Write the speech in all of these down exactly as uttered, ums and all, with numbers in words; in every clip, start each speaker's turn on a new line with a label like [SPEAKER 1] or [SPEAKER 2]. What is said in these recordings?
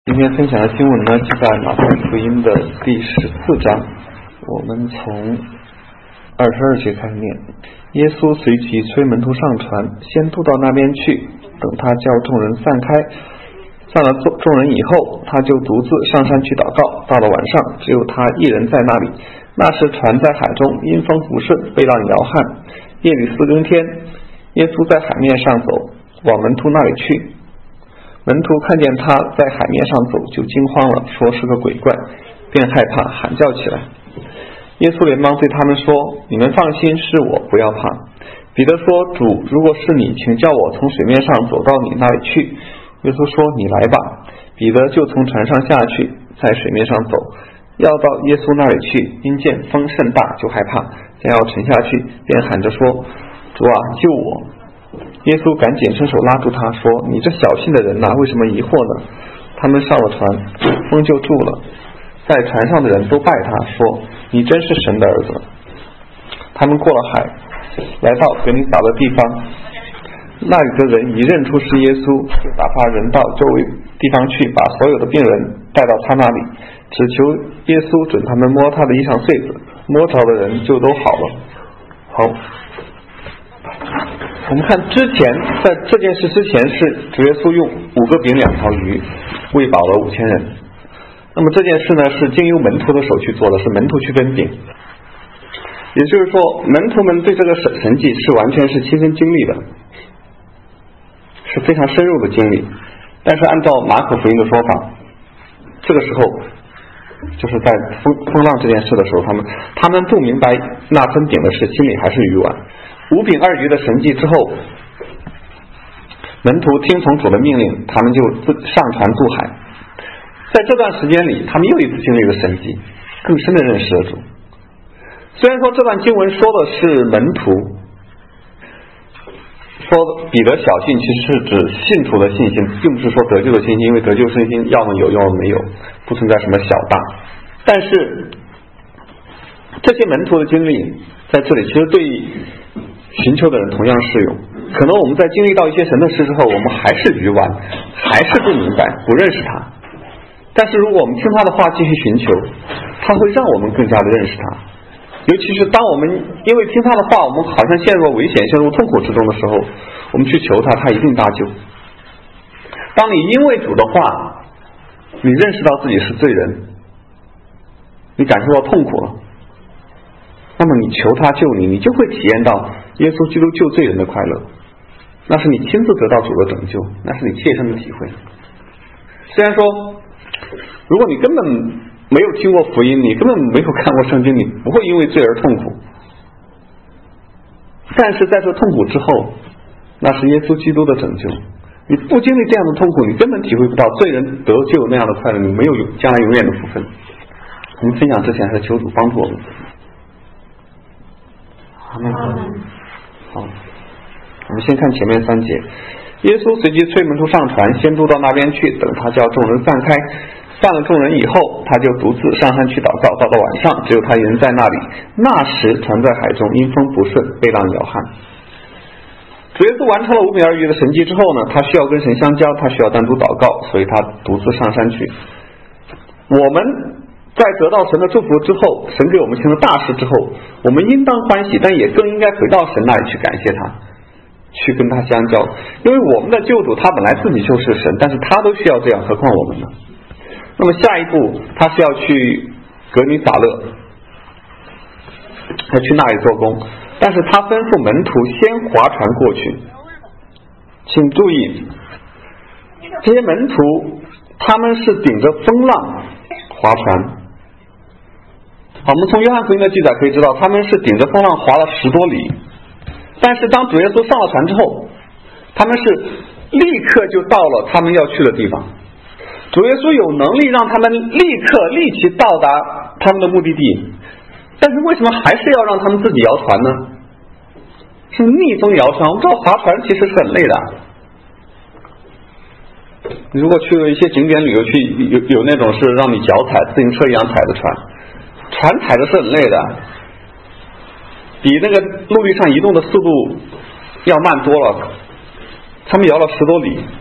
[SPEAKER 1] 今天分享的经文呢，就在马太福音的第十四章，我们从二十二节开始念。耶稣随即催门徒上船，先渡到那边去，等他叫众人散开。散了众人以后，他就独自上山去祷告。到了晚上，只有他一人在那里。那时船在海中，因风不顺，被浪摇撼。夜里四更天，耶稣在海面上走，往门徒那里去。门徒看见他在海面上走，就惊慌了，说是个鬼怪，便害怕，喊叫起来。耶稣连忙对他们说：你们放心，是我，不要怕。彼得说：主，如果是你，请叫我从水面上走到你那里去。耶稣说：你来吧。彼得就从船上下去，在水面上走，要到耶稣那里去，因见风甚大，就害怕，将要沉下去，便喊着说：主啊，救我。耶稣赶紧伸手拉住他，说：你这小信的人哪、啊、为什么疑惑呢？他们上了船，风就住了。在船上的人都拜他，说：你真是神的儿子。他们过了海，来到格尼撒的地方，那里的人一认出是耶稣，就打发人到周围地方去，把所有的病人带到他那里，只求耶稣准他们摸他的衣裳穗子，摸着的人就都好了。好，我们看之前在这件事之前是主耶稣用五个饼两条鱼喂饱了五千人，那么这件事呢是经由门徒的手去做的，是门徒去分饼，也就是说门徒们对这个神神迹是完全是亲身经历的，是非常深入的经历。但是按照马可福音的说法，这个时候就是在风风浪这件事的时候，他们他们不明白那分饼的事，心里还是愚顽。五饼二鱼的神迹之后，门徒听从主的命令，他们就上船渡海。在这段时间里，他们又一次经历了神迹，更深的认识了主。虽然说这段经文说的是门徒，说彼得小信其实是指信徒的信心，并不是说得救的信心，因为得救信心要么有要么没有，不存在什么小大。但是这些门徒的经历在这里其实对寻求的人同样适用。可能我们在经历到一些神的事之后，我们还是愚顽，还是不明白，不认识他。但是如果我们听他的话继续寻求，他会让我们更加的认识他。尤其是当我们因为听他的话，我们好像陷入了危险，陷入痛苦之中的时候，我们去求他，他一定搭救。当你因为主的话，你认识到自己是罪人，你感受到痛苦了，那么你求他救你，你就会体验到耶稣基督救罪人的快乐，那是你亲自得到主的拯救，那是你切身的体会。虽然说如果你根本没有听过福音，你根本没有看过圣经，你不会因为罪而痛苦，但是在这痛苦之后，那是耶稣基督的拯救。你不经历这样的痛苦，你根本体会不到罪人得救那样的快乐，你没有将来永远的福分。我们分享之前还是求主帮助我们。阿门。好，我们先看前面三节。耶稣随即催门徒上船，先渡到那边去，等他叫众人散开。散了众人以后，他就独自上山去祷告。到了晚上，只有他一人在那里。那时船在海中，因风不顺，被浪摇撼。主耶稣完成了五饼二鱼的神迹之后呢，他需要跟神相交，他需要单独祷告，所以他独自上山去。我们在得到神的祝福之后，神给我们行了大事之后，我们应当欢喜，但也更应该回到神那里去感谢他，去跟他相交。因为我们的救主他本来自己就是神，但是他都需要这样，何况我们呢？那么下一步他是要去格尼撒勒，要去那里做工，但是他吩咐门徒先划船过去。请注意，这些门徒他们是顶着风浪划船。我们从约翰福音的记载可以知道，他们是顶着风浪划了十多里，但是当主耶稣上了船之后，他们是立刻就到了他们要去的地方。主耶稣有能力让他们立刻立即到达他们的目的地，但是为什么还是要让他们自己摇船呢？是逆风摇船。我们知道划船其实是很累的，你如果去了一些景点旅游，去有有那种是让你脚踩自行车一样踩的船，船踩的是很累的，比那个陆地上移动的速度要慢多了。他们摇了十多里，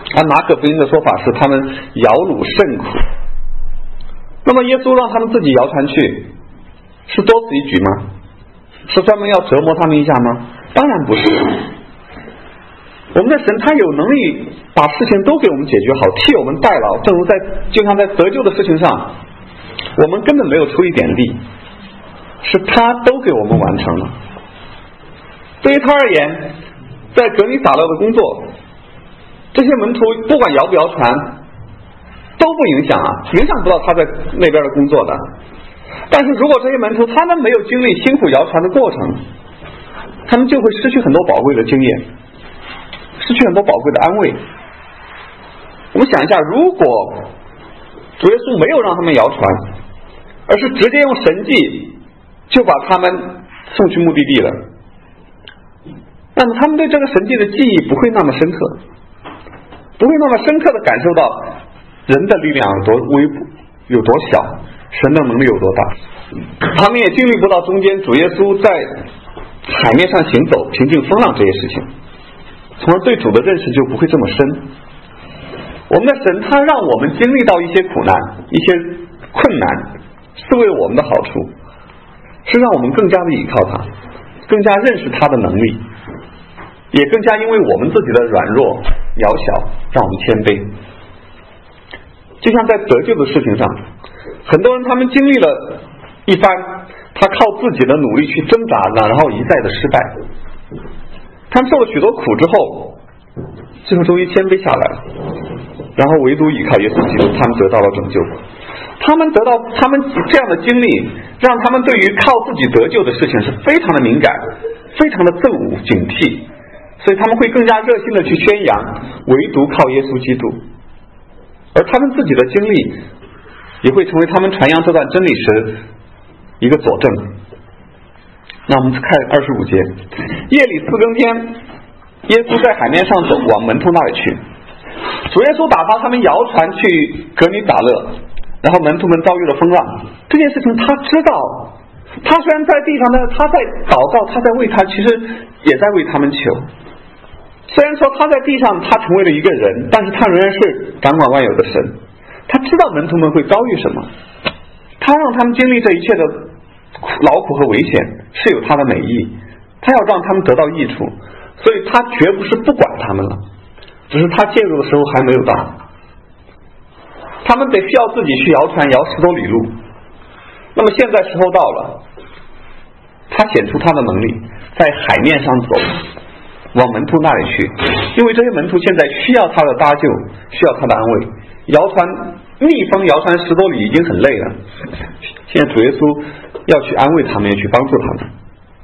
[SPEAKER 1] 按马可福音的说法是他们摇橹甚苦。那么耶稣让他们自己摇船去，是多此一举吗？是专门要折磨他们一下吗？当然不是。我们的神他有能力把事情都给我们解决好，替我们代劳，正如在就像在得救的事情上，我们根本没有出一点力，是他都给我们完成了。对于他而言，在革尼撒勒的工作，这些门徒不管摇不摇船都不影响啊，影响不到他在那边的工作的。但是如果这些门徒他们没有经历辛苦摇船的过程，他们就会失去很多宝贵的经验，失去很多宝贵的安慰。我们想一下，如果主耶稣没有让他们摇船，而是直接用神迹就把他们送去目的地了，那么他们对这个神迹的记忆不会那么深刻，不会那么深刻的感受到人的力量有多微有多小，神的能力有多大。他们也经历不到中间主耶稣在海面上行走平静风浪这些事情，从而对主的认识就不会这么深。我们的神他让我们经历到一些苦难一些困难，是为我们的好处，是让我们更加的依靠他，更加认识他的能力，也更加因为我们自己的软弱渺小让我们谦卑。就像在得救的事情上，很多人他们经历了一番，他靠自己的努力去挣扎，然后一再的失败，他们受了许多苦之后，最后终于谦卑下来了，然后唯独依靠耶稣基督，他们得到了拯救。他们得到他们这样的经历，让他们对于靠自己得救的事情是非常的敏感，非常的自我警惕，所以他们会更加热心的去宣扬唯独靠耶稣基督，而他们自己的经历也会成为他们传扬这段真理时一个佐证。那我们看二十五节，夜里四更天，耶稣在海面上走，往门徒那里去。主耶稣打发他们摇船去革尼撒勒，然后门徒们遭遇了风浪。这件事情他知道，他虽然在地上，但是他在祷告，他在为他，其实也在为他们求。虽然说他在地上他成为了一个人，但是他仍然是掌管万有的神。他知道门徒们会遭遇什么，他让他们经历这一切的劳苦和危险是有他的美意，他要让他们得到益处，所以他绝不是不管他们了，只是他介入的时候还没有到，他们得需要自己去摇船摇十多里路。那么现在时候到了，他显出他的能力，在海面上走，往门徒那里去，因为这些门徒现在需要他的搭救，需要他的安慰。摇船逆风摇船十多里已经很累了，现在主耶稣要去安慰他们，要去帮助他们。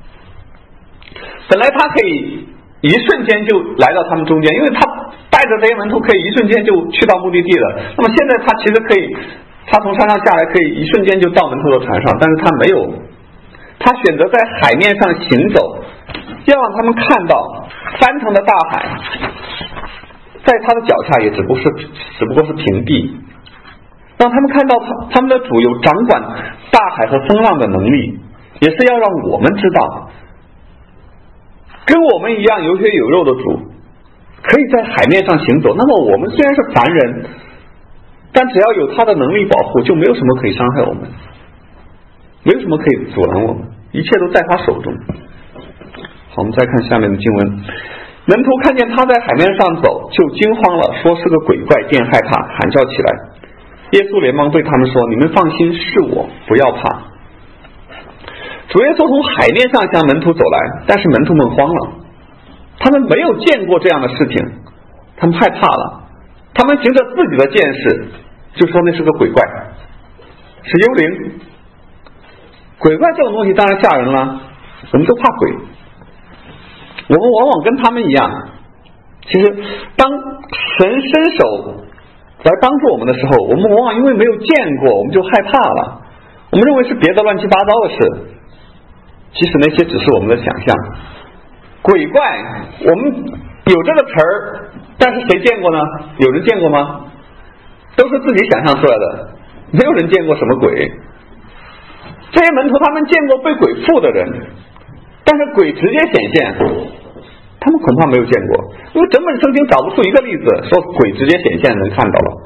[SPEAKER 1] 本来他可以一瞬间就来到他们中间，因为他带着这些门徒可以一瞬间就去到目的地了。那么现在他其实可以，他从山上下来可以一瞬间就到门徒的船上，但是他没有，他选择在海面上行走，要让他们看到翻腾的大海在他的脚下也只不过是只不过是平地，让他们看到他他们的主有掌管大海和风浪的能力，也是要让我们知道，跟我们一样有血有肉的主可以在海面上行走。那么我们虽然是凡人，但只要有他的能力保护，就没有什么可以伤害我们，没有什么可以阻拦我们，一切都在他手中。好，我们再看下面的经文。门徒看见他在海面上走，就惊慌了，说是个鬼怪，便害怕，喊叫起来。耶稣连忙对他们说，你们放心，是我，不要怕。主耶稣从海面上向门徒走来，但是门徒们慌了，他们没有见过这样的事情，他们害怕了，他们凭着自己的见识就说那是个鬼怪，是幽灵。鬼怪这种东西当然吓人了，我们都怕鬼。我们往往跟他们一样，其实当神伸手来帮助我们的时候，我们往往因为没有见过，我们就害怕了，我们认为是别的乱七八糟的事，其实那些只是我们的想象。鬼怪我们有这个词儿，但是谁见过呢？有人见过吗？都是自己想象出来的，没有人见过什么鬼。这些门徒他们见过被鬼附的人，但是鬼直接显现他
[SPEAKER 2] 他们恐怕没有见过，因为整本圣经找不出一个例子说鬼直接显现人看到了。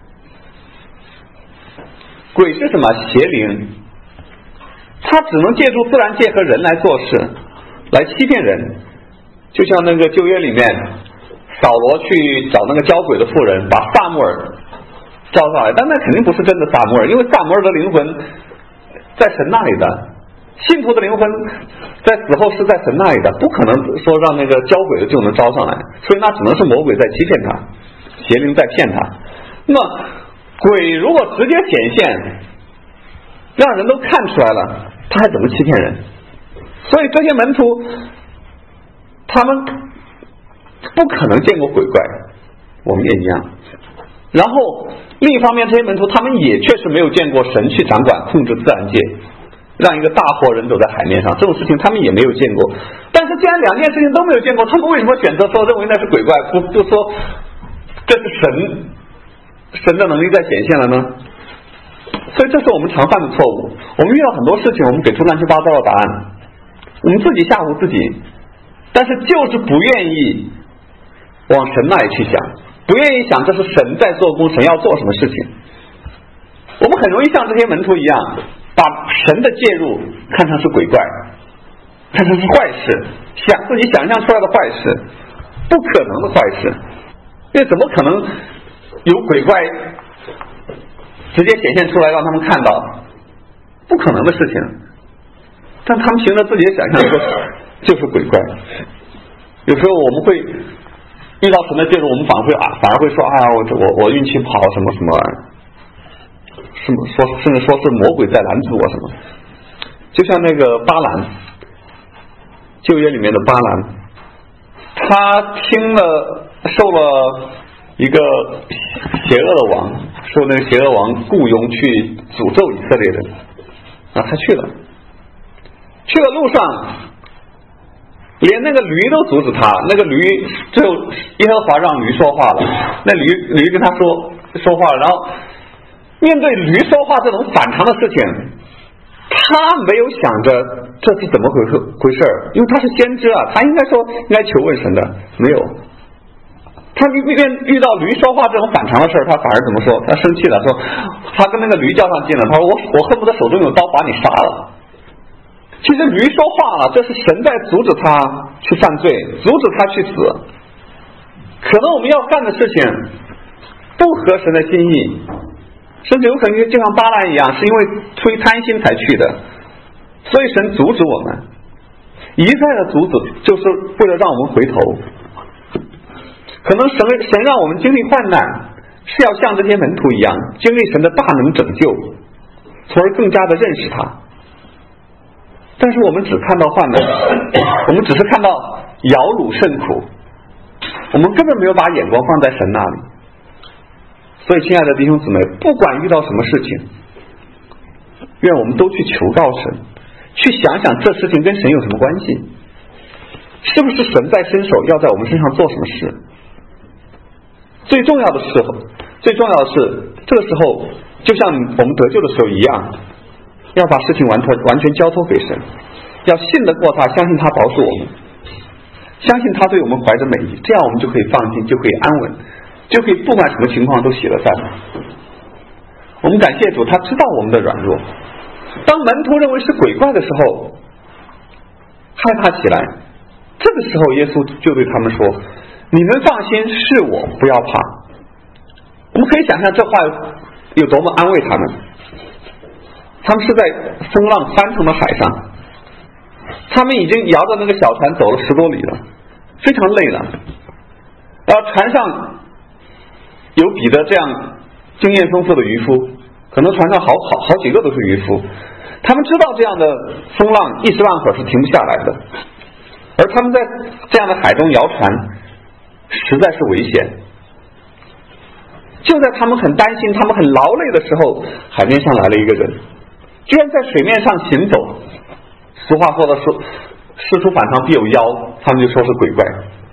[SPEAKER 2] 鬼是什么？邪灵，他只能借助自然界和人来做事，来欺骗人。就像那个旧约里面，扫罗去找那个交鬼的妇人，把撒母耳招上来，但那肯定不是真的撒母耳，因为撒母耳的灵魂在神那里的，信徒的灵魂在死后是在神那里的，不可能说让那个交鬼的就能招上来，所以那只能是魔鬼在欺骗他，邪灵在骗他。那么鬼如果直接显现，让人都看出来了，他还怎么欺骗人？所以这些门徒他们不可能见过鬼怪，我们也一样。然后另一方面，这些门徒他们也确实没有见过神去掌管控制自然界，让一个大伙人走在海面上，这种事情他们也没有见过。但是既然两件事情都没有见过，他们为什么选择说认为那是鬼怪，不不说这是神神的能力在显现了呢？所以这是我们常犯的错误。我们遇到很多事情，我们给出乱七八糟的答案，我们自己吓唬自己，但是就是不愿意往神那里去想，不愿意想这是神在做工，神要做什么事情。我们很容易像这些门徒一样，把神的介入看成是鬼怪，看成是坏事，想自己想象出来的坏事，不可能的坏事。因为怎么可能有鬼怪直接显现出来让他们看到？不可能的事情。但他们凭着自己的想象说就是鬼怪。有时候我们会遇到神的介入，我们反而会啊，反而会说啊，我我我运气不好，什么什么，什么说甚至说是魔鬼在拦阻我什么。就像那个巴兰，旧约里面的巴兰，他听了受了一个邪恶的王，受那个邪恶王雇佣去诅咒以色列人，啊，他去了，去了路上，连那个驴都阻止他，那个驴最后耶和华让驴说话了，那驴驴跟他说说话了，然后面对驴说话这种反常的事情，他没有想着这是怎么回事回事，因为他是先知啊，他应该说应该求问神的，没有。他遇遇到驴说话这种反常的事，他反而怎么说？他生气了，说他跟那个驴较上劲了，他说我我恨不得手中有刀把你杀了。其实驴说话了，这是神在阻止他去犯罪，阻止他去死。可能我们要干的事情不合神的心意，甚至有可能就像巴兰一样，是因为出于贪心才去的，所以神阻止我们，一再的阻止，就是为了让我们回头。可能神神让我们经历患难，是要像这些门徒一样，经历神的大能拯救，从而更加的认识他。但是我们只看到患难，我们只是看到摇橹甚苦，我们根本没有把眼光放在神那里。所以亲爱的弟兄姊妹，不管遇到什么事情，愿我们都去求告神，去想想这事情跟神有什么关系，是不是神在伸手要在我们身上做什么事。最重要的时候，最重要的是这个时候就像我们得救的时候一样，要把事情完全完全交托给神，要信得过他，相信他保守我们，相信他对我们怀着美意，这样我们就可以放心，就可以安稳，就可以不管什么情况都喜乐赞美。我们感谢主，他知道我们的软弱。当门徒认为是鬼怪的时候，害怕起来，这个时候耶稣就对他们说，你们放心，是我，不要怕。我们可以想象这话有多么安慰他们。他们是在风浪翻腾的海上，他们已经摇着那个小船走了十多里了，非常累了。然后船上有彼得这样经验丰富的渔夫，可能船上好好好几个都是渔夫，他们知道这样的风浪一时半会儿是停不下来的，而他们在这样的海中摇船实在是危险。就在他们很担心，他们很劳累的时候，海面上来了一个人，居然在水面上行走。俗话说的是事出反常必有妖，他们就说是鬼怪。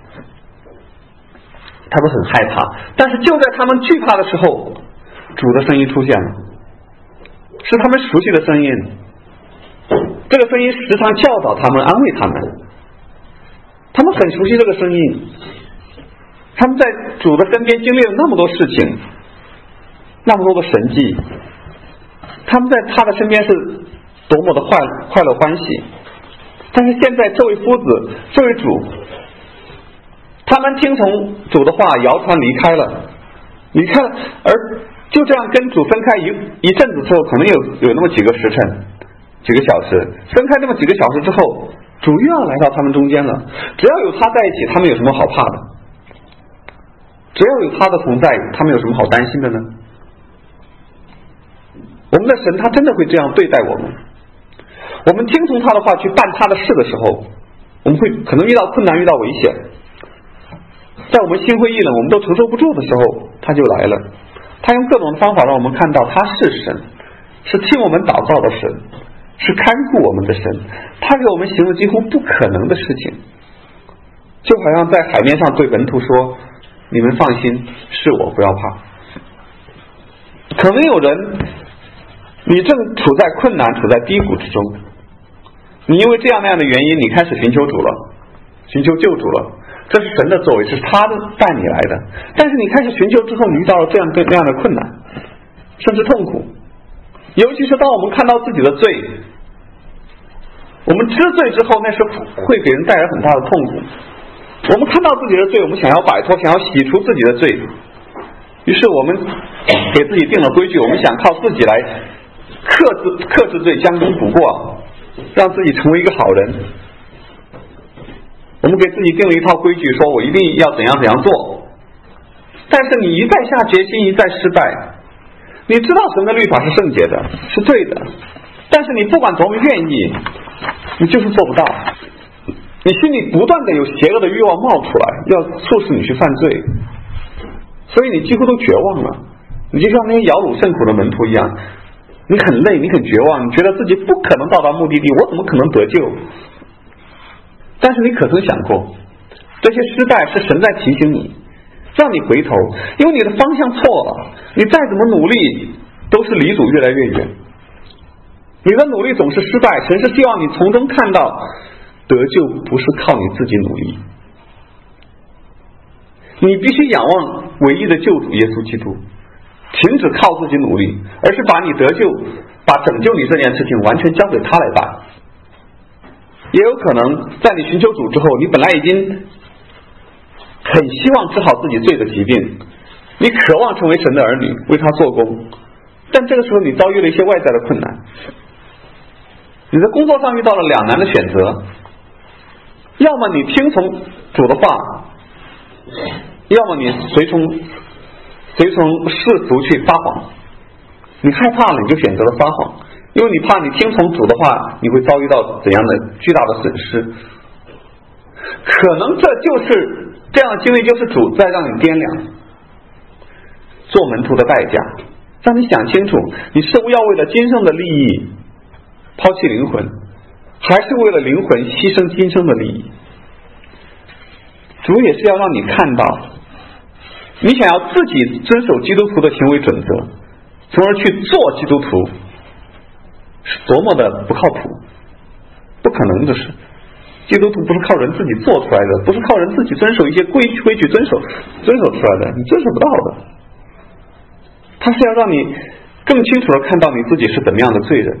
[SPEAKER 2] 他们很害怕，但是就在他们惧怕的时候，主的声音出现了，是他们熟悉的声音。这个声音时常教导他们，安慰他们。 他们很熟悉这个声音，他们在主的身边经历了那么多事情，那么多的神迹，他们在他的身边是多么的快快乐欢喜。但是现在这位夫子，这位主，他们听从主的话，摇船离开了，离开了，而就这样跟主分开一一阵子之后，可能有有那么几个时辰，几个小时，分开那么几个小时之后，主又要来到他们中间了。只要有他在一起，他们有什么好怕的？只要有他的同在，他们有什么好担心的呢？我们的神他真的会这样对待我们。我们听从他的话去办他的事的时候，我们会可能遇到困难，遇到危险，在我们心灰意冷，我们都承受不住的时候，他就来了。他用各种方法让我们看到他是神，是听我们祷告的神，是看顾我们的神，他给我们行了几乎不可能的事情。就好像在海面上对门徒说，你们放心，是我，不要怕。可能有人你正处在困难，处在低谷之中，你因为这样那样的原因，你开始寻求主了，寻求救主了，这是神的作为，是他带你来的。但是你开始寻求之后，你遇到了这样那样的困难，甚至痛苦。尤其是当我们看到自己的罪，我们知罪之后，那是会给人带来很大的痛苦。我们看到自己的罪，我们想要摆脱，想要洗除自己的罪，于是我们给自己定了规矩，我们想靠自己来克制克制罪，将功补过，让自己成为一个好人。我们给自己定了一套规矩，说我一定要怎样怎样做。但是你一再下决心，一再失败，你知道神的律法是圣洁的，是对的，但是你不管多么愿意，你就是做不到。你心里不断的有邪恶的欲望冒出来，要促使你去犯罪，所以你几乎都绝望了。你就像那些摇橹甚苦的门徒一样，你很累，你很绝望，你觉得自己不可能到达目的地，我怎么可能得救？但是你可曾想过，这些失败是神在提醒你，让你回头，因为你的方向错了，你再怎么努力都是离主越来越远，你的努力总是失败。神是希望你从中看到得救不是靠你自己努力，你必须仰望唯一的救主耶稣基督，停止靠自己努力，而是把你得救，把拯救你这件事情完全交给他来办。也有可能在你寻求主之后，你本来已经很希望治好自己罪的疾病，你渴望成为神的儿女，为他做工，但这个时候你遭遇了一些外在的困难，你在工作上遇到了两难的选择，要么你听从主的话，要么你随从随从世俗去撒谎。你害怕了，你就选择了撒谎，因为你怕你听从主的话，你会遭遇到怎样的巨大的损失。可能这就是这样的经历，就是主在让你掂量做门徒的代价，让你想清楚，你是要为了今生的利益抛弃灵魂，还是为了灵魂牺牲今生的利益。主也是要让你看到，你想要自己遵守基督徒的行为准则，从而去做基督徒，是多么的不靠谱，不可能的事。基督徒不是靠人自己做出来的，不是靠人自己遵守一些规规矩遵守遵守出来的，你遵守不到的。他是要让你更清楚的看到你自己是怎么样的罪人，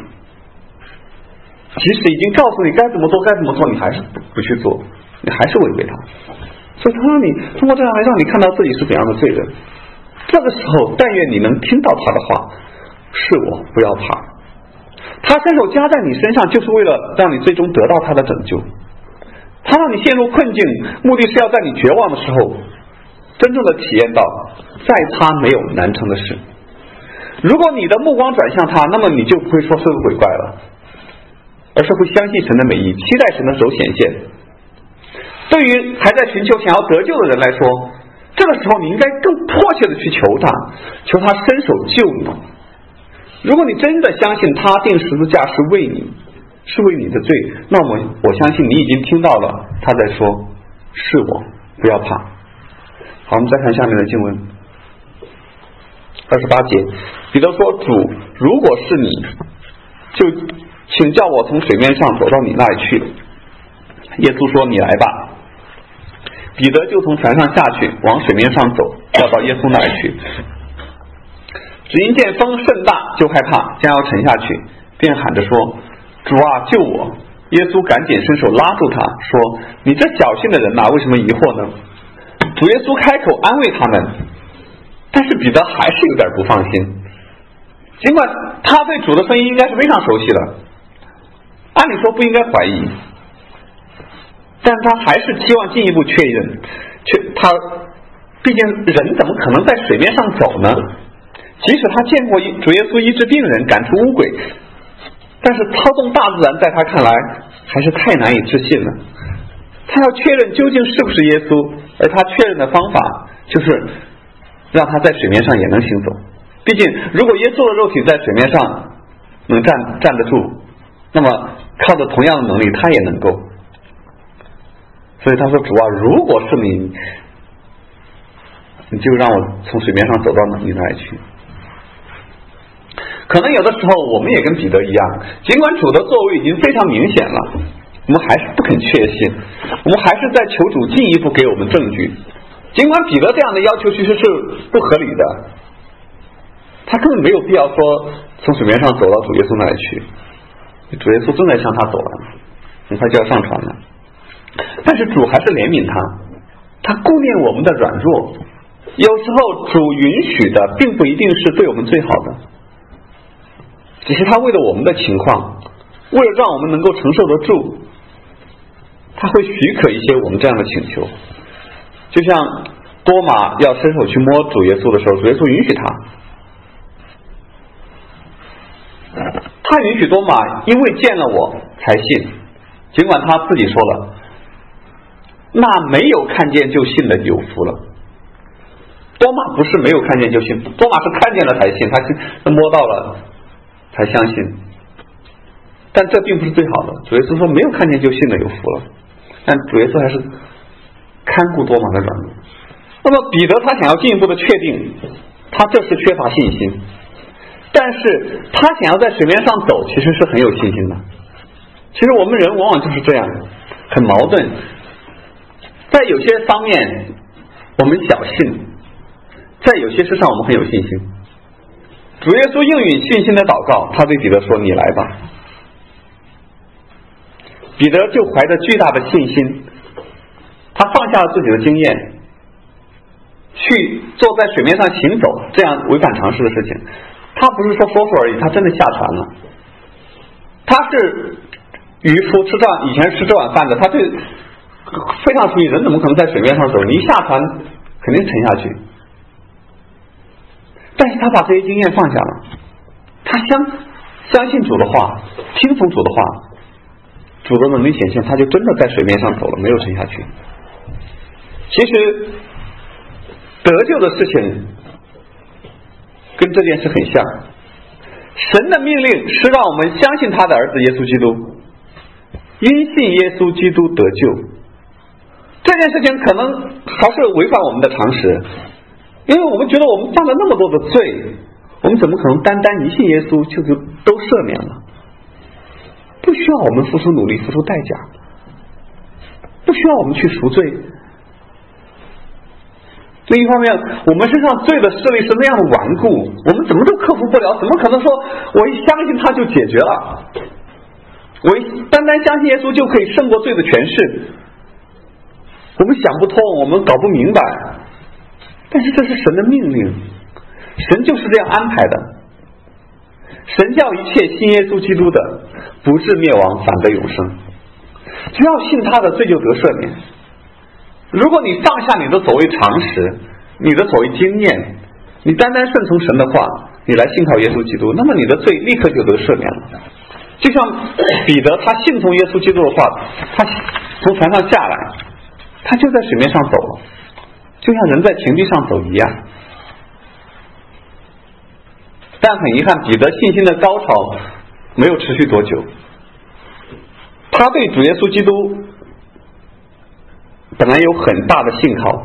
[SPEAKER 2] 即使已经告诉你该怎么做该怎么做，你还是不不去做，你还是违背他。所以他让你通过这样来让你看到自己是怎样的罪人。这个时候但愿你能听到他的话，是我，不要怕。他伸手加在你身上，就是为了让你最终得到他的拯救。他让你陷入困境，目的是要在你绝望的时候真正的体验到在他没有难成的事。如果你的目光转向他，那么你就不会说神鬼怪了，而是会相信神的美意，期待神的手显现。对于还在寻求想要得救的人来说，这个时候你应该更迫切的去求他，求他伸手救你。如果你真的相信他定十字架是为你，是为你的罪，那么我相信你已经听到了他在说是我，不要怕。好，我们再看下面的经文二十八节，彼得说，主如果是你，就请叫我从水面上走到你那里去。耶稣说，你来吧。 彼得就从船上下去，往水面上走，要到耶稣那里去。只因见风甚大，就害怕，将要沉下去，便喊着说：主啊，救我！耶稣赶紧伸手拉住他，说：你这侥幸的人哪、啊、为什么疑惑呢？主耶稣开口安慰他们，但是彼得还是有点不放心。尽管他对主的声音应该是非常熟悉的，按理说不应该怀疑，但他还是期望进一步确认。确他毕竟人怎么可能在水面上走呢？即使他见过主耶稣医治病人，赶出污鬼，但是操纵大自然在他看来还是太难以置信了。他要确认究竟是不是耶稣，而他确认的方法就是让他在水面上也能行走。毕竟如果耶稣的肉体在水面上能站站得住，那么靠着同样的能力他也能够。所以他说：主啊，如果是你，你就让我从水面上走到你那里去。可能有的时候我们也跟彼得一样，尽管主的作为已经非常明显了，我们还是不肯确信，我们还是在求主进一步给我们证据。尽管彼得这样的要求其实是不合理的，他根本没有必要说从水面上走到主耶稣那里去，主耶稣正在向他走了，很快就要上船了。但是主还是怜悯他，他顾念我们的软弱，有时候主允许的并不一定是对我们最好的，只是他为了我们的情况，为了让我们能够承受得住，他会许可一些我们这样的请求。就像多马要伸手去摸主耶稣的时候，主耶稣允许他，他允许多马因为见了我才信，尽管他自己说了，那没有看见就信的有福了。多马不是没有看见就信，多马是看见了才信，他摸到了才相信，但这并不是最好的。主耶稣说没有看见就信的有福了，但主耶稣还是看顾多马的软弱。那么彼得他想要进一步的确定，他这是缺乏信心，但是他想要在水面上走其实是很有信心的。其实我们人往往就是这样，很矛盾，在有些方面我们小信，在有些事上我们很有信心。主耶稣应允信心的祷告，他对彼得说：你来吧。彼得就怀着巨大的信心，他放下了自己的经验，去坐在水面上行走，这样违反常识的事情。他不是说说说而已，他真的下船了。他是渔夫，吃这以前吃这碗饭的，他对非常熟悉，人怎么可能在水面上走？你一下船肯定沉下去。但是他把这些经验放下了，他相相信主的话，听从主的话，主的能力显现，他就真的在水面上走了，没有沉下去。其实得救的事情跟这件事很像，神的命令是让我们相信他的儿子耶稣基督，因信耶稣基督得救。这件事情可能还是违反我们的常识，因为我们觉得我们犯了那么多的罪，我们怎么可能单单一信耶稣就都赦免了？不需要我们付出努力，付出代价，不需要我们去赎罪。另一方面，我们身上罪的势力是那样的顽固，我们怎么都克服不了，怎么可能说我一相信他就解决了，我一单单相信耶稣就可以胜过罪的权势？我们想不通，我们搞不明白，但是这是神的命令，神就是这样安排的。神叫一切信耶稣基督的不至灭亡，反得永生。只要信他的，罪就得赦免。如果你放下你的所谓常识，你的所谓经验，你单单顺从神的话，你来信靠耶稣基督，那么你的罪立刻就得赦免了。就像彼得他信从耶稣基督的话，他从船上下来，他就在水面上走了，就像人在平地上走一样。但很遗憾，彼得信心的高潮没有持续多久，他对主耶稣基督本来有很大的信靠。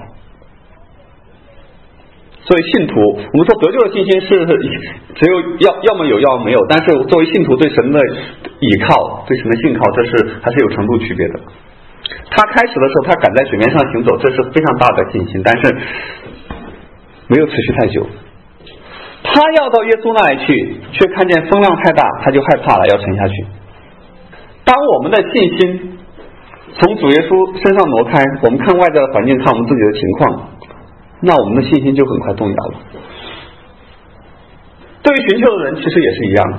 [SPEAKER 2] 作为信徒，我们说得救的信心是只有要要么有要么没有，但是作为信徒对神的倚靠，对神的信靠，这是还是有程度区别的。 他开始的时候他敢在水面上行走，这是非常大的信心，但是没有持续太久。他要到耶稣那里去，却看见风浪太大，他就害怕了，要沉下去。当我们的信心从主耶稣身上挪开，我们看外在的环境，看我们自己的情况，那我们的信心就很快动摇了。对于寻求的人其实也是一样的，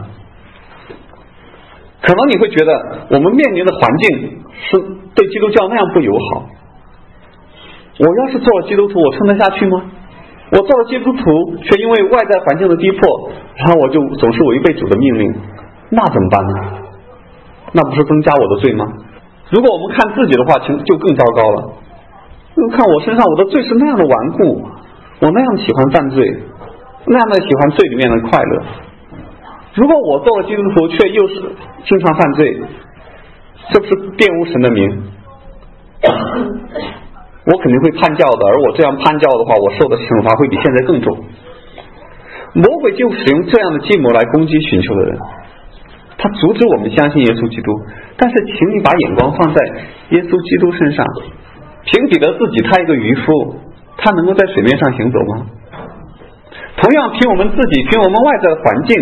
[SPEAKER 2] 可能你会觉得我们面临的环境是对基督教那样不友好，我要是做了基督徒，我撑得下去吗？我做了基督徒，却因为外在环境的逼迫，然后我就总是违背主的命令，那怎么办呢？那不是增加我的罪吗？如果我们看自己的话，就就更糟糕了。看我身上，我的罪是那样的顽固，我那样喜欢犯罪，那样的喜欢罪里面的快乐。如果我做了基督徒，却又是经常犯罪，这不是玷污神的名？我肯定会叛教的，而我这样叛教的话，我受的惩罚会比现在更重。魔鬼就使用这样的计谋来攻击寻求的人，他阻止我们相信耶稣基督。但是请你把眼光放在耶稣基督身上，凭彼得自己，他一个渔夫，他能够在水面上行走吗？同样凭我们自己，凭我们外在的环境，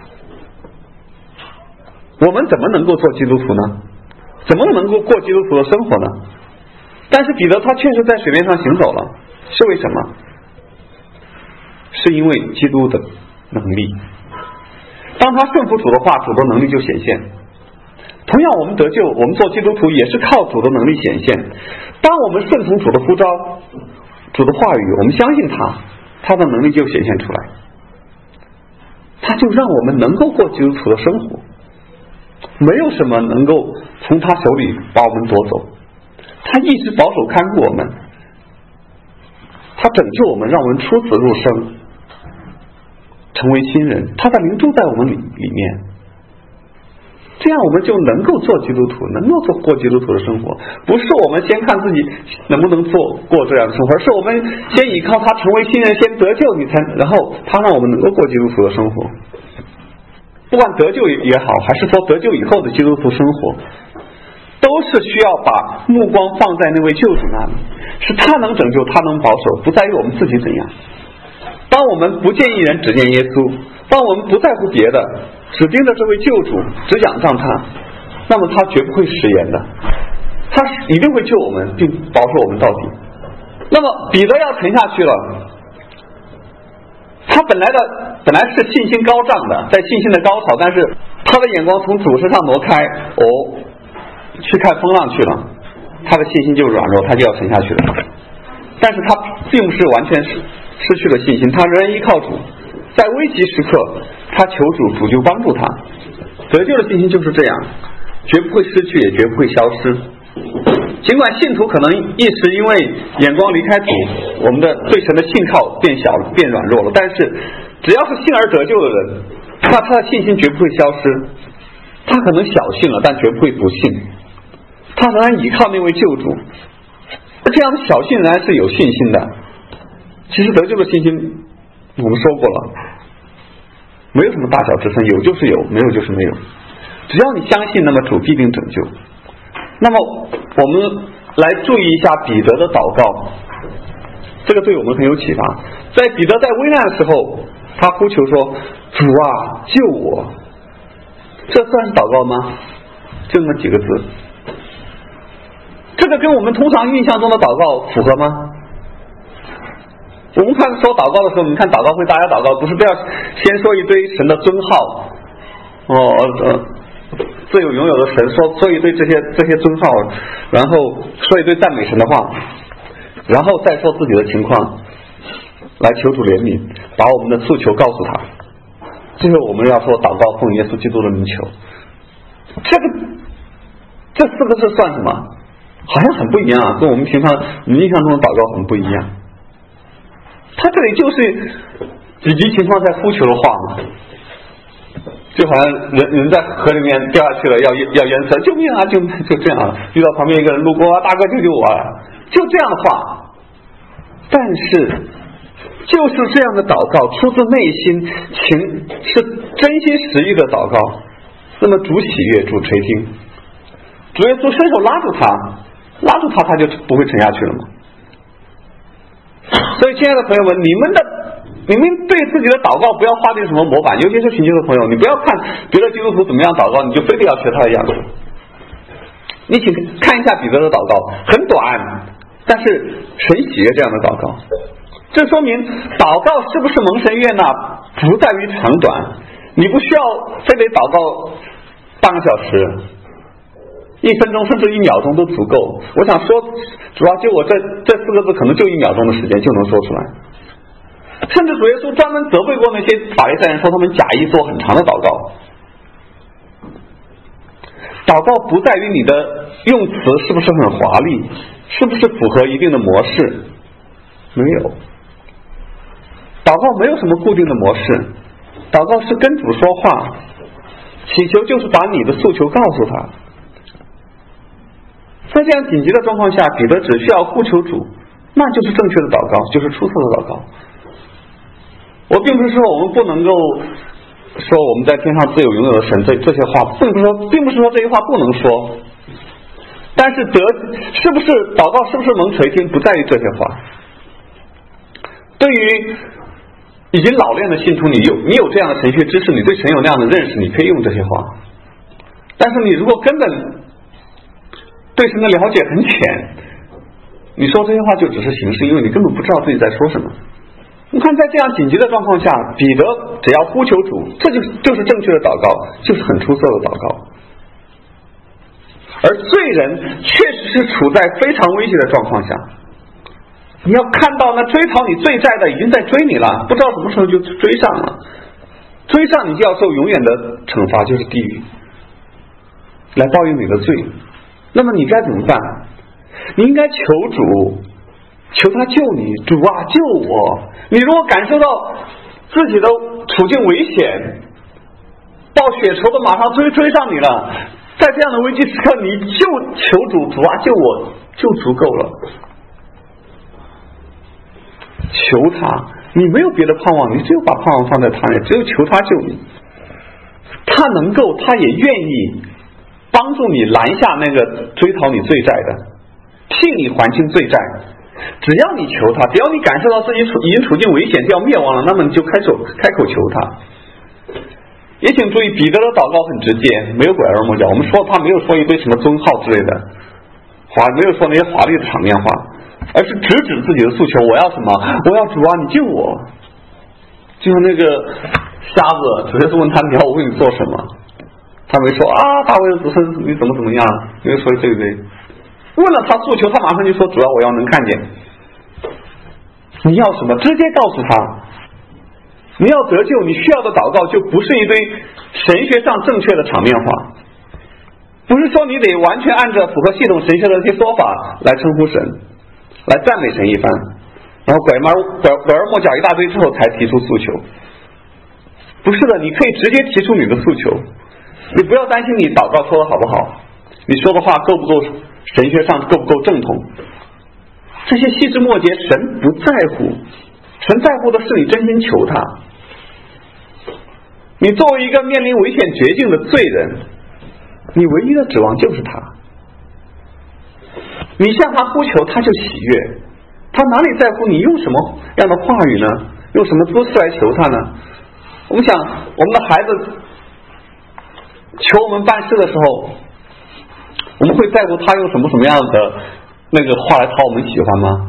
[SPEAKER 2] 我们怎么能够做基督徒呢？怎么能够过基督徒的生活呢？但是彼得他确实在水面上行走了，是为什么？是因为基督的能力。当他顺服主的话，主的能力就显现。同样我们得救，我们做基督徒也是靠主的能力显现。当我们顺从主的呼召，主的话语，我们相信他，他的能力就显现出来，他就让我们能够过基督徒的生活。没有什么能够从他手里把我们夺走，他一直保守看顾我们，他拯救我们，让我们出子入生，成为新人，他的灵住在我们里里面，这样我们就能够做基督徒，能够做过基督徒的生活。不是我们先看自己能不能做过这样的生活，而是我们先依靠他成为新人，先得救，你才然后他让我们能够过基督徒的生活。不管得救也好，还是说得救以后的基督徒生活，都是需要把目光放在那位救主那里，是他能拯救，他能保守，不在于我们自己怎样。当我们不见一人只见耶稣，当我们不在乎别的，只盯着这位救主，只仰仗他，那么他绝不会食言的，他一定会救我们并保守我们到底。那么彼得要沉下去了，他本来的本来是信心高涨的，在信心的高潮，但是他的眼光从主身上挪开，哦，去看风浪去了，他的信心就软弱，他就要沉下去了。但是他并不是完全失失去了信心，他仍然依靠主，在危急时刻他求主，主就帮助他。得救的信心就是这样，绝不会失去，也绝不会消失。尽管信徒可能一时因为眼光离开主，我们的对神的信靠变小了，变软弱了，但是只要是信而得救的人，那他的信心绝不会消失。他可能小信了，但绝不会不信，他仍然依靠那位救主。这样的小信仍然是有信心的。其实得救的信心我们说过了，没有什么大小之分，有就是有，没有就是没有。只要你相信，那么主必定拯救。那么我们来注意一下彼得的祷告，这个对我们很有启发。在彼得在危难的时候，他呼求说：主啊，救我。这算是祷告吗？就那么几个字，这个跟我们通常印象中的祷告符合吗？我们看说祷告的时候，你看祷告会大家祷告不是都要先说一堆神的尊号，哦呃自有永有的神，说说一堆这些这些尊号，然后说一堆赞美神的话，然后再说自己的情况，来求主怜悯，把我们的诉求告诉他。最后我们要说祷告奉耶稣基督的名求。这个这四个字算什么？好像很不一样啊，跟我们平常我们印象中的祷告很不一样。他这里就是紧急情况在呼求的话嘛，就好像人人在河里面掉下去了，要要淹死，救命啊！就就这样，遇到旁边一个人路过，大哥救救我啊！就这样的话。但是就是这样的祷告，出自内心，情是真心实意的祷告，那么主喜悦，主垂听。主耶稣伸手拉住他， 拉住他他就不会沉下去了吗？所以亲爱的朋友们，你们的你们对自己的祷告不要画定什么模板，尤其是寻求的朋友，你不要看别的基督徒怎么样祷告，你就非得要学他的样子。你请看一下彼得的祷告，很短，但是神喜悦这样的祷告。这说明祷告是不是蒙神悦纳不在于长短，你不需要非得祷告半个小时，一分钟甚至一秒钟都足够。我想说主要就我这这四个字可能就一秒钟的时间就能说出来。甚至主耶稣专门责备过那些法利赛人，说他们假意做很长的祷告。祷告不在于你的用词是不是很华丽，是不是符合一定的模式，没有。祷告没有什么固定的模式，祷告是跟主说话，祈求就是把你的诉求告诉他。在这样紧急的状况下，彼得只需要呼求主，那就是正确的祷告，就是出色的祷告。我并不是说我们不能够说我们在天上自有永有的神，这这些话并不是说并不是说这些话不能说，但是得是不是祷告是不是蒙垂听，不在于这些话。对于已经老练的信徒，你有你有这样的神学知识，你对神有那样的认识，你可以用这些话。但是你如果根本对神的了解很浅，你说这些话就只是形式，因为你根本不知道自己在说什么。你看在这样紧急的状况下，彼得只要呼求主，这就就是正确的祷告，就是很出色的祷告。而罪人确实是处在非常危险的状况下，你要看到那追讨你罪债的已经在追你了，不知道什么时候就追上了，追上你就要受永远的惩罚，就是地狱，来报应你的罪。那么你该怎么办？你应该求主，求他救你，主啊救我。你如果感受到自己的处境危险，报血仇的马上追追上你了，在这样的危机时刻，你就求主，主啊救我，就足够了。求他，你没有别的盼望，你只有把盼望放在他那，只有求他救你。他能够，他也愿意帮助你拦下那个追讨你罪债的，替你还清罪债。只要你求他，只要你感受到自己处已经处境危险就要灭亡了，那么你就开手开口求他。也请注意，彼得的祷告很直接，没有拐弯抹角。我们说他没有说一堆什么尊号之类的华，没有说那些华丽的场面话，而是直指自己的诉求。我要什么？我要主啊，你救我。就像那个瞎子，主耶稣问他，你要我为你做什么？他没说啊，大卫的子孙你怎么怎么样，没有说这个对。问了他诉求，他马上就说，主要我要能看见。你要什么？直接告诉他。你要得救，你需要的祷告就不是一堆神学上正确的场面话，不是说你得完全按照符合系统神学的这些说法来称呼神，来赞美神一番，然后拐弯拐拐弯抹角一大堆之后才提出诉求。不是的，你可以直接提出你的诉求，你不要担心你祷告说的好不好，你说的话够不够神学上够不够正统，这些细枝末节神不在乎，神在乎的是你真心求他。你作为一个面临危险绝境的罪人，你唯一的指望就是他，你向他呼求他就喜悦，他哪里在乎你用什么样的话语呢？用什么姿势来求他呢？我们想我们的孩子求我们办事的时候，我们会在乎他用什么什么样的那个话来讨我们喜欢吗？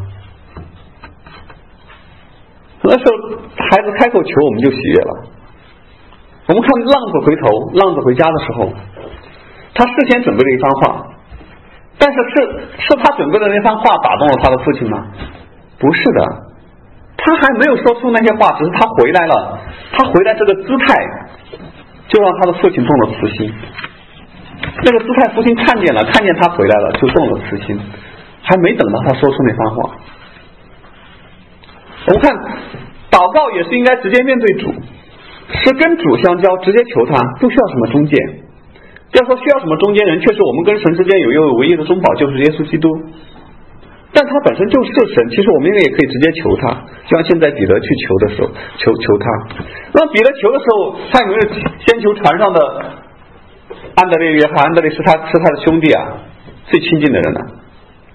[SPEAKER 2] 很多时候孩子开口求我们就喜悦了。我们看浪子回头浪子回家的时候，他事先准备了一番话，但是是是他准备的那番话打动了他的父亲吗？不是的，他还没有说出那些话，只是他回来了，他回来这个姿态就让他的父亲动了慈心。那个姿态父亲看见了，看见他回来了就动了慈心，还没等到他说出那番话。我们看祷告也是应该直接面对主，是跟主相交，直接求他，不需要什么中介。要说需要什么中间人，确实我们跟神之间有一位唯一的中保，就是耶稣基督，但他本身就是神，其实我们也可以直接求他，就像现在彼得去求的时候求求他。那彼得求的时候，他有没有先求船上的安德烈、约翰？安德烈是他是他的兄弟啊，最亲近的人呢、啊。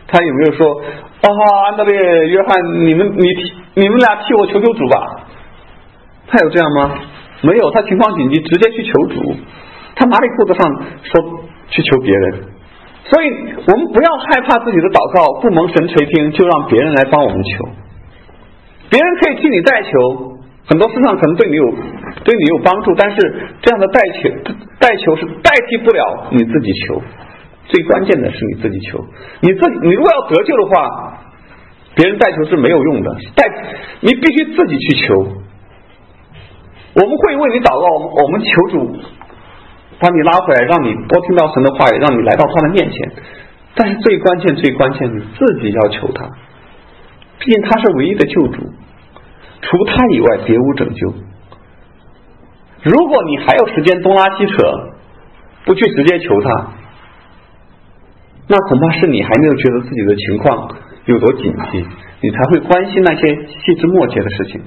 [SPEAKER 2] 他有没有说啊，安德烈、约翰，你们你你们俩替我求求主吧？他有这样吗？没有，他情况紧急，直接去求主。他哪里顾得上说去求别人？所以我们不要害怕自己的祷告不蒙神垂听，就让别人来帮我们求。别人可以替你代求，很多事上可能对你有对你有帮助，但是这样的代求代求是代替不了你自己求。最关键的是你自己求。你自己你如果要得救的话，别人代求是没有用的，代你必须自己去求。我们会为你祷告，我们求主把你拉回来，让你多听到神的话语，让你来到他的面前。但是最关键最关键你自己要求他，毕竟他是唯一的救主，除他以外别无拯救。如果你还有时间东拉西扯，不去直接求他，那恐怕是你还没有觉得自己的情况有多紧急，你才会关心那些细枝末节的事情。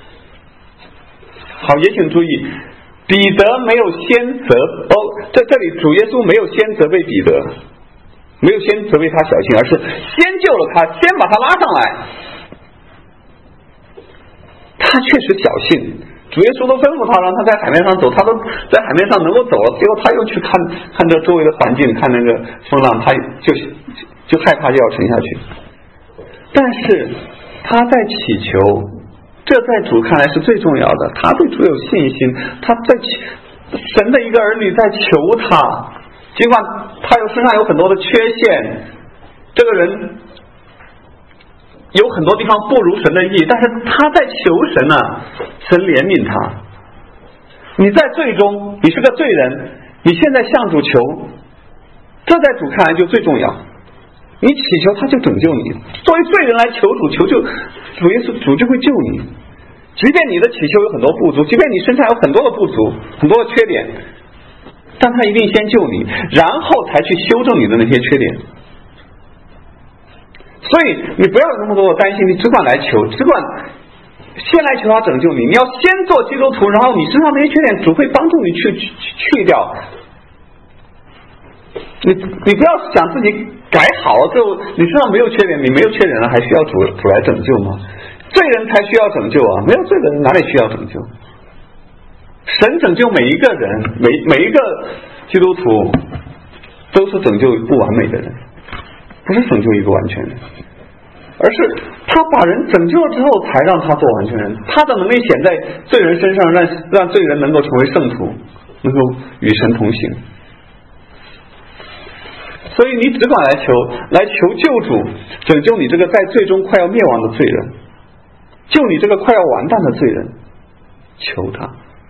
[SPEAKER 2] 好，也请注意，彼得没有先责哦，在这里主耶稣没有先责备彼得，没有先责备他小心，而是先救了他，先把他拉上来。他确实侥幸，主耶稣都吩咐他让他在海面上走，他都在海面上能够走了，结果他又去看看这周围的环境，看那个风浪，他就就害怕就要沉下去。但是他在祈求，这在主看来是最重要的，他对主有信心，他在神的一个儿女在求他，尽管他有身上有很多的缺陷，这个人有很多地方不如神的意，但是他在求神啊，神怜悯他。你在罪中，你是个罪人，你现在向主求，这在主看来就最重要。你祈求他就拯救你，作为罪人来求主，求救主耶稣，主就会救你。即便你的祈求有很多不足，即便你身上有很多的不足，很多的缺点，但他一定先救你，然后才去修正你的那些缺点。所以你不要有那么多的担心，你只管来求，只管先来求他拯救你。你要先做基督徒，然后你身上那些缺点主会帮助你去去去掉。你你不要想自己改好了，就你身上没有缺点，你没有缺点了，还需要主主来拯救吗？罪人才需要拯救啊，没有罪的人哪里需要拯救？神拯救每一个人，每每一个基督徒都是拯救不完美的人，不是拯救一个完全人，而是他把人拯救了之后才让他做完全人。他的能力显在罪人身上，让让罪人能够成为圣徒，能够与神同行。所以你只管来求，来求救主拯救你这个在最终快要灭亡的罪人，救你这个快要完蛋的罪人，求他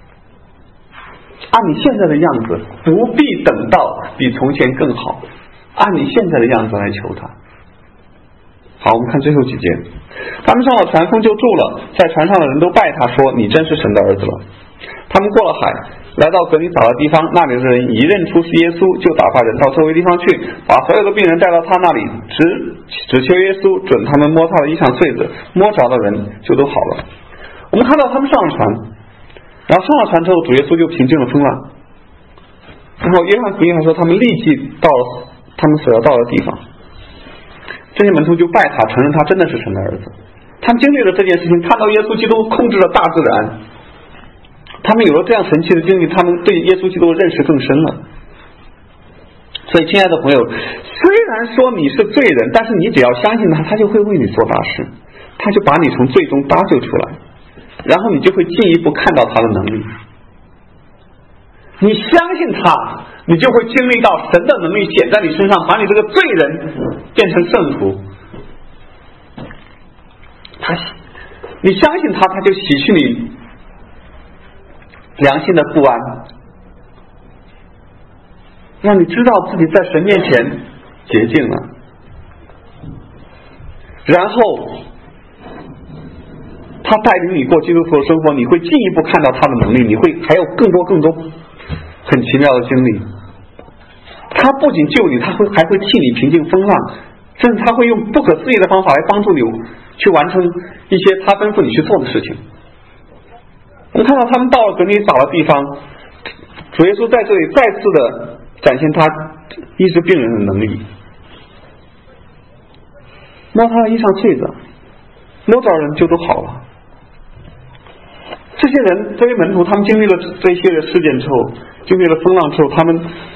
[SPEAKER 2] 按你现在的样子，不必等到比从前更好，按你现在的样子来求他。好，我们看最后几节。他们上了船，风就住了，在船上的人都拜他，说你真是神的儿子了。他们过了海，来到格尼撒的地方，那里的人一认出是耶稣，就打发人到周围地方去，把所有的病人带到他那里，只只求耶稣准他们摸他的衣裳穗子，摸着的人就都好了。我们看到他们上了船，然后上了船之后，主耶稣就平静了风浪。然后约翰福音还说，他们立即到了他们所要到的地方，这些门徒就拜他，承认他真的是神的儿子。他们经历了这件事情，看到耶稣基督控制了大自然，他们有了这样神奇的经历，他们对耶稣基督的认识更深了。所以亲爱的朋友，虽然说你是罪人，但是你只要相信他，他就会为你做大事，他就把你从罪中搭救出来，然后你就会进一步看到他的能力。你相信他，你就会经历到神的能力显在你身上，把你这个罪人变成圣徒。他你相信他，他就洗去你良心的不安，让你知道自己在神面前洁净了，然后他带领你过基督徒的生活，你会进一步看到他的能力，你会还有更多更多很奇妙的经历。他不仅救你，他会还会替你平静风浪，甚至他会用不可思议的方法来帮助你去完成一些他吩咐你去做的事情。我们看到他们到了格尼撒的地方，主耶稣在这里再次的展现他医治病人的能力。 摸他的衣裳罪着，摸着人就都好了。这些人这些门徒，他们经历了这些的事件之后，经历了风浪之后，他们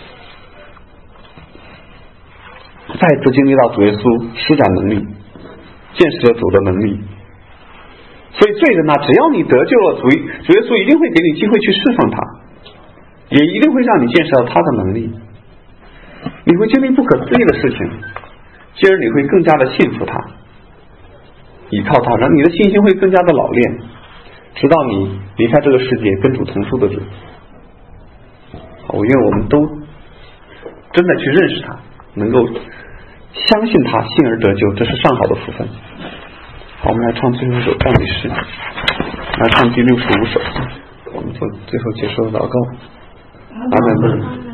[SPEAKER 2] 再次经历到主耶稣施展能力，见识了主的能力。所以罪人呢，只要你得救了，主主耶稣一定会给你机会去释放他，也一定会让你见识到他的能力。你会经历不可思议的事情，进而你会更加的信服他，依靠他，让你的信心会更加的老练，直到你离开这个世界跟主同住的日子。我愿我们都真的去认识他，能够相信他，信而得救，这是上好的福分。好，我们来唱最后一首赞美诗，来唱第六十五首，我们做最后结束的祷告。阿门。